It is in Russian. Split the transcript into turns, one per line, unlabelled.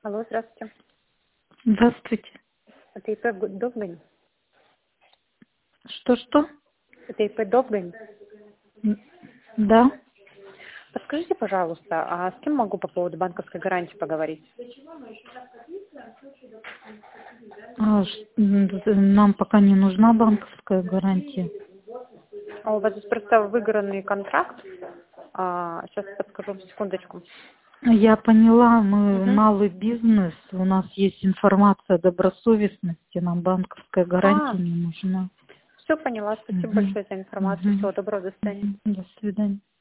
Алло, здравствуйте.
Здравствуйте.
Это ИП Довгань?
Что-что?
Это ИП Довгань?
Да.
Подскажите, пожалуйста, а с кем могу по поводу банковской гарантии поговорить?
Нам пока не нужна банковская гарантия.
А у вас здесь просто выигранный контракт. Сейчас подскажу, секундочку.
Я поняла, мы
Мгм.
малый бизнес, у нас есть информация о добросовестности, нам банковская гарантия не нужна.
Все поняла. Спасибо
Мгм.
большое за информацию.
Мгм.
Всего доброго, до свидания.
Мгм. До свидания.